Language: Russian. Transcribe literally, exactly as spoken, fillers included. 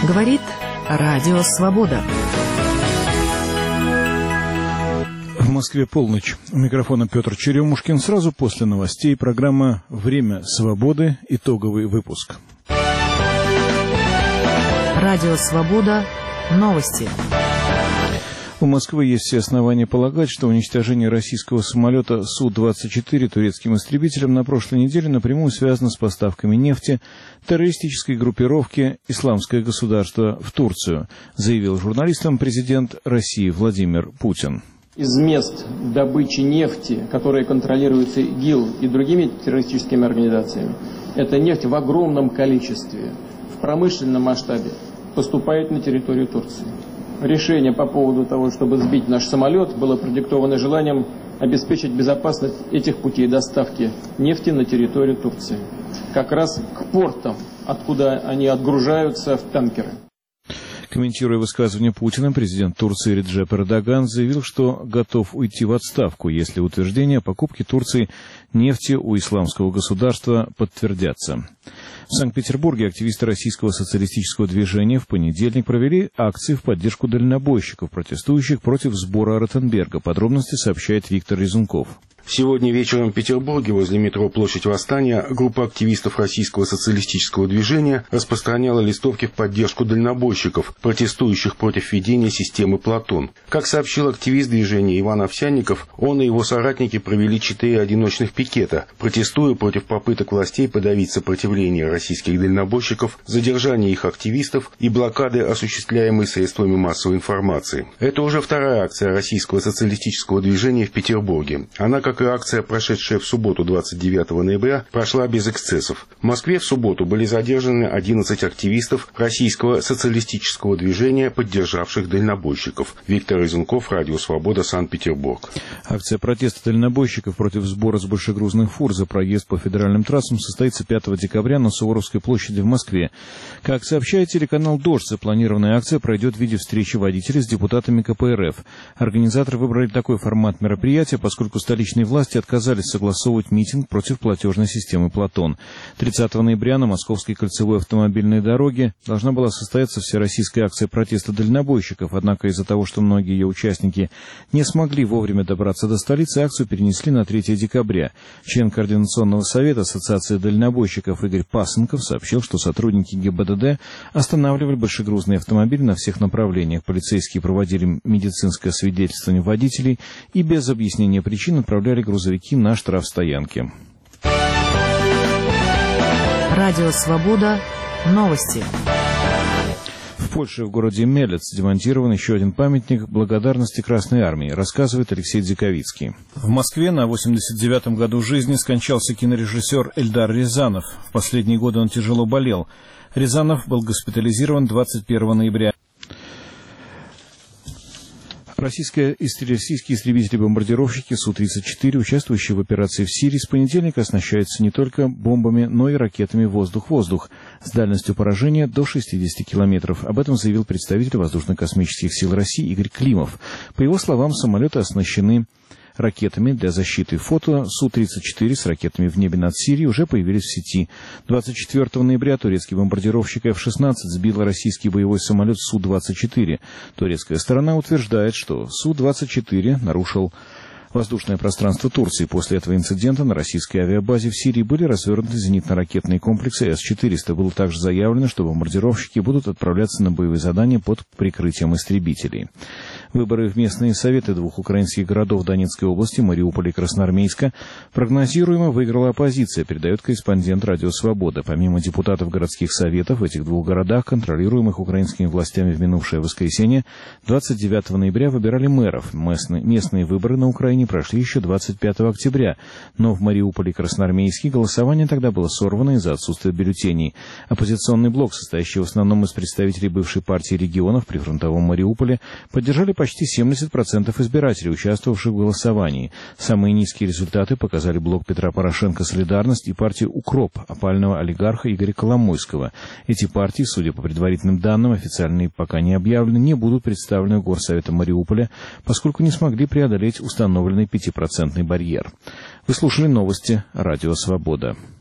Говорит Радио Свобода. В Москве полночь. У микрофона Петр Черемушкин. Сразу после новостей программа «Время свободы». Итоговый выпуск. Радио Свобода. Новости. У Москвы есть все основания полагать, что уничтожение российского самолета Су двадцать четыре турецким истребителем на прошлой неделе напрямую связано с поставками нефти террористической группировки «Исламское государство» в Турцию, заявил журналистам президент России Владимир Путин. Из мест добычи нефти, которые контролируются ИГИЛ и другими террористическими организациями, эта нефть в огромном количестве, в промышленном масштабе поступает на территорию Турции. Решение по поводу того, чтобы сбить наш самолет, было продиктовано желанием обеспечить безопасность этих путей доставки нефти на территорию Турции. Как раз к портам, откуда они отгружаются в танкеры. Комментируя высказывание Путина, президент Турции Реджеп Эрдоган заявил, что готов уйти в отставку, если утверждения о покупке Турции нефти у исламского государства подтвердятся. В Санкт-Петербурге активисты российского социалистического движения в понедельник провели акции в поддержку дальнобойщиков, протестующих против сбора Ротенберга. Подробности сообщает Виктор Резунков. Сегодня вечером в Петербурге возле метро Площадь Восстания группа активистов российского социалистического движения распространяла листовки в поддержку дальнобойщиков, протестующих против введения системы «Платон». Как сообщил активист движения Иван Овсянников, он и его соратники провели четыре одиночных пикета, протестуя против попыток властей подавить сопротивление российских дальнобойщиков, задержания их активистов и блокады, осуществляемой средствами массовой информации. Это уже вторая акция российского социалистического движения в Петербурге. Она, как и акция, прошедшая в субботу двадцать девятого ноября, прошла без эксцессов. В Москве в субботу были задержаны одиннадцать активистов российского социалистического движения, поддержавших дальнобойщиков. Виктор Резунков, Радио Свобода, Санкт-Петербург. Акция протеста дальнобойщиков против сбора с большегрузных фур за проезд по федеральным трассам состоится пятого декабря на Суворовской площади в Москве. Как сообщает телеканал «Дождь», запланированная акция пройдет в виде встречи водителей с депутатами ка пэ эр эф. Организаторы выбрали такой формат мероприятия, поскольку столичные власти отказались согласовывать митинг против платежной системы «Платон». тридцатого ноября на Московской кольцевой автомобильной дороге должна была состояться всероссийская акция протеста дальнобойщиков, однако из-за того, что многие ее участники не смогли вовремя добраться до столицы, акцию перенесли на третьего декабря. Член Координационного совета Ассоциации дальнобойщиков Игорь Пасынков сообщил, что сотрудники гэ бэ дэ дэ останавливали большегрузные автомобили на всех направлениях. Полицейские проводили медицинское свидетельствование водителей и без объяснения причин отправляли грузовики на штрафстоянки. Радио Свобода. Новости. В Польше, в городе Мелец, демонтирован еще один памятник благодарности Красной Армии, рассказывает Алексей Дзиковицкий. В Москве на восемьдесят девятом году жизни скончался кинорежиссер Эльдар Рязанов. В последние годы он тяжело болел. Рязанов был госпитализирован двадцать первого ноября. Российские, российские истребители-бомбардировщики Су тридцать четыре, участвующие в операции в Сирии, с понедельника оснащаются не только бомбами, но и ракетами воздух-воздух с дальностью поражения до шестидесяти километров. Об этом заявил представитель воздушно-космических сил России Игорь Климов. По его словам, самолеты оснащены ракетами для защиты. Фото Су тридцать четыре с ракетами в небе над Сирией уже появились в сети. двадцать четвертого ноября турецкий бомбардировщик эф шестнадцать сбил российский боевой самолет Су двадцать четыре. Турецкая сторона утверждает, что Су двадцать четыре нарушил воздушное пространство Турции. После этого инцидента на российской авиабазе в Сирии были развернуты зенитно-ракетные комплексы эс четыреста. Было также заявлено, что бомбардировщики будут отправляться на боевые задания под прикрытием истребителей. Выборы в местные советы двух украинских городов Донецкой области, Мариуполя и Красноармейска, прогнозируемо выиграла оппозиция, передает корреспондент Радио Свобода. Помимо депутатов городских советов в этих двух городах, контролируемых украинскими властями в минувшее воскресенье, двадцать девятого ноября выбирали мэров. Местные, местные выборы на Украине прошли еще двадцать пятого октября, но в Мариуполе и Красноармейске голосование тогда было сорвано из-за отсутствия бюллетеней. Оппозиционный блок, состоящий в основном из представителей бывшей партии регионов при фронтовом Мариуполе, поддержали почти семьдесят процентов избирателей, участвовавших в голосовании. Самые низкие результаты показали блок Петра Порошенко «Солидарность» и партию «Укроп» опального олигарха Игоря Коломойского. Эти партии, судя по предварительным данным, официальные пока не объявлены, не будут представлены в Горсоветом Мариуполя, поскольку не смогли преодолеть установленный пятипроцентный барьер. Вы слушали новости «Радио Свобода».